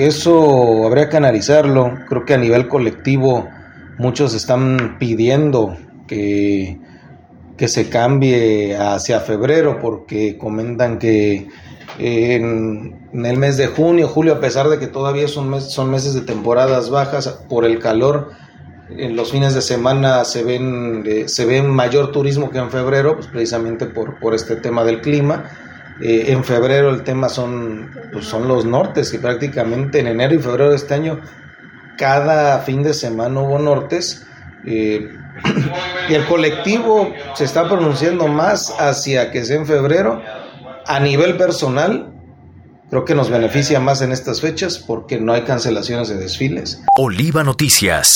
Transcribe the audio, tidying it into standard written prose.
eso habría que analizarlo. Creo que a nivel colectivo muchos están pidiendo que se cambie hacia febrero, porque comentan que en el mes de junio, julio, a pesar de que todavía son meses de temporadas bajas por el calor, en los fines de semana se ven mayor turismo que en febrero, pues precisamente por este tema del clima. En febrero el tema son los nortes, y prácticamente en enero y febrero de este año cada fin de semana hubo nortes, y el colectivo se está pronunciando más hacia que sea en febrero. A nivel personal, creo que nos beneficia más en estas fechas porque no hay cancelaciones de desfiles. Oliva Noticias.